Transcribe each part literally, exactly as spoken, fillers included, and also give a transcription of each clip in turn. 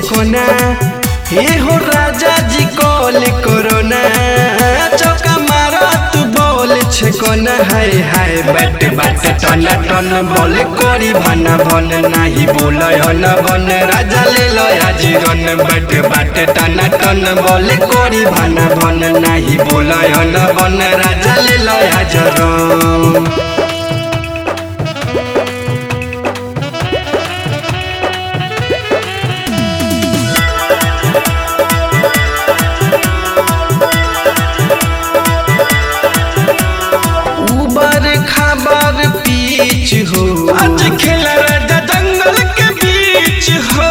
कोना हे हो राजा जी कॉल कोरोना चौका मारा तू बोल छे कोना हाय हाय बाट बाट टन टन बोल कोरी भाना भन नाही बोलय न बन राजा ले लया जीवन बाट बाट टन टन बोल कोरी भाना भन नाही बोलय न बन राजा ले लया जरम बीच हो आज खेला राजा जंगल के बीच हो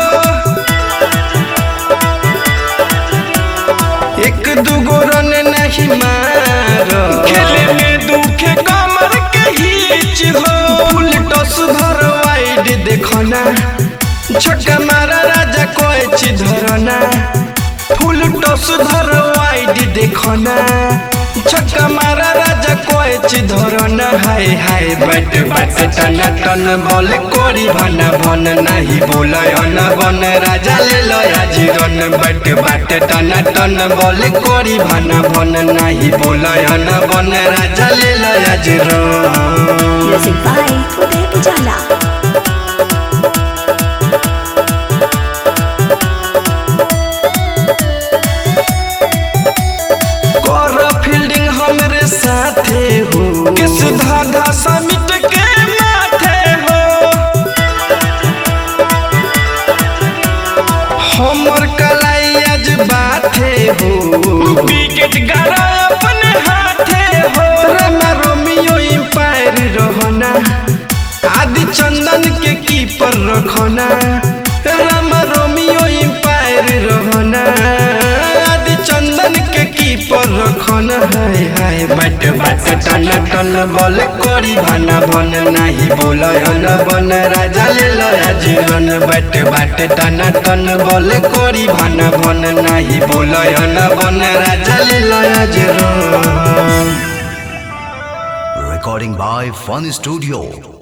एक दुगो रन नहीं मार खेले में दुखे कमर के हिच हो फुल टॉस भर वाइड देखो ना छक्का मारा राजा कोच धरना फुल टॉस धर वाइड देखो ना छक्का मारा राजा कोच धरना हाय हाय बाट बाट टन टन बॉल कोरी भाना भन नहीं बोलय न बन राजा ले लया जीवन बाट बाट टन टन बॉल कोरी भाना भन नहीं बोलय न बन राजा ले लया जीवन म्यूजिक बाय उदय उजाला साथे हो किस धाधा समिट के माथे हो हमर कलाई आज बाथे हो विकेट गारा अपने हाथे हो रमा रोमियो एम्पायर रहना आदि चंदन के कीपर रखना रमा रोमियो एम्पायर रहना आदि चंदन के कीपर रखना हाय हाय बाट बाट टन टन बॉल कोरी भाना भन नहीं बोलय न बन राजा ले लया जीवन बाट बाट टन टन बॉल कोरी भाना भन नहीं बोलय न बन राजा ले लया जीवन Recording by Fun Studio.